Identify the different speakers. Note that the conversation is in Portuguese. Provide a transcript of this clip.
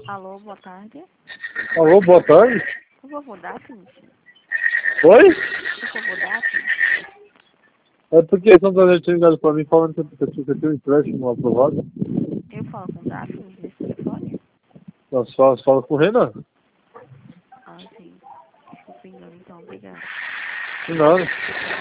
Speaker 1: Alô, boa tarde.
Speaker 2: Alô, boa tarde.
Speaker 1: Por favor, Daphne.
Speaker 2: Oi?
Speaker 1: Por favor, Daphne.
Speaker 2: É porque são da gente ligado pra mim falando que eu tenho um empréstimo aprovado.
Speaker 1: Eu falo com Daphne nesse telefone?
Speaker 2: Nós fala com o Renan.
Speaker 1: Ah, sim. Desculpa, engano, então. Obrigada.
Speaker 2: De nada.